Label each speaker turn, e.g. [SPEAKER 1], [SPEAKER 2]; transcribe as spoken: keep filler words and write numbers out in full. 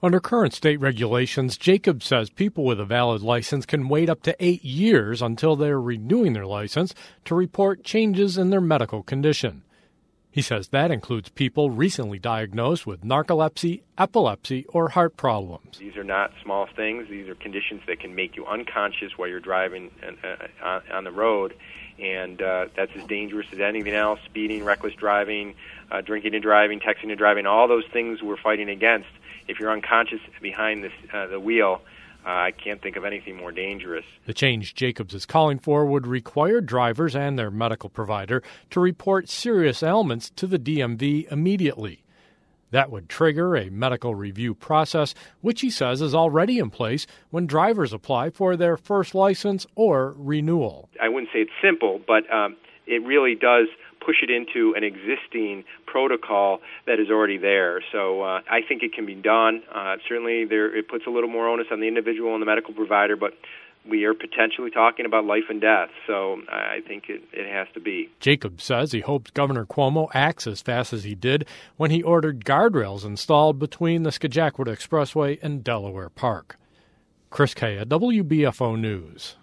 [SPEAKER 1] Under current state regulations, Jacobs says people with a valid license can wait up to eight years until they're renewing their license to report changes in their medical condition. He says that includes people recently diagnosed with narcolepsy, epilepsy, or heart problems.
[SPEAKER 2] These are not small things. These are conditions that can make you unconscious while you're driving uh, on the road, and uh, that's as dangerous as anything else. Speeding, reckless driving, uh, drinking and driving, texting and driving, all those things we're fighting against. If you're unconscious behind this, uh, the wheel, uh, I can't think of anything more dangerous.
[SPEAKER 1] The change Jacobs is calling for would require drivers and their medical provider to report serious ailments to the D M V immediately. That would trigger a medical review process, which he says is already in place when drivers apply for their first license or renewal.
[SPEAKER 2] I wouldn't say it's simple, but um, it really does push it into an existing protocol that is already there. So uh, I think it can be done. Uh, certainly there, it puts a little more onus on the individual and the medical provider, but we are potentially talking about life and death, so I think it, it has to be.
[SPEAKER 1] Jacobs says he hopes Governor Cuomo acts as fast as he did when he ordered guardrails installed between the Scagacquida Expressway and Delaware Park. Chris Kaya, W B F O News.